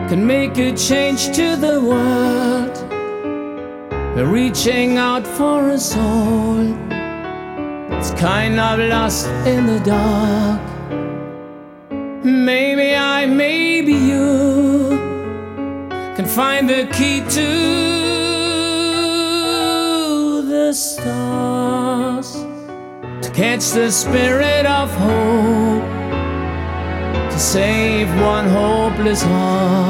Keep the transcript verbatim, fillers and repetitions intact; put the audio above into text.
can make a change to the world. We're reaching out for a soul. It's kind of lost in the dark. Maybe I, maybe you can find the key to the stars, to catch the spirit of hope, to save one hopeless heart.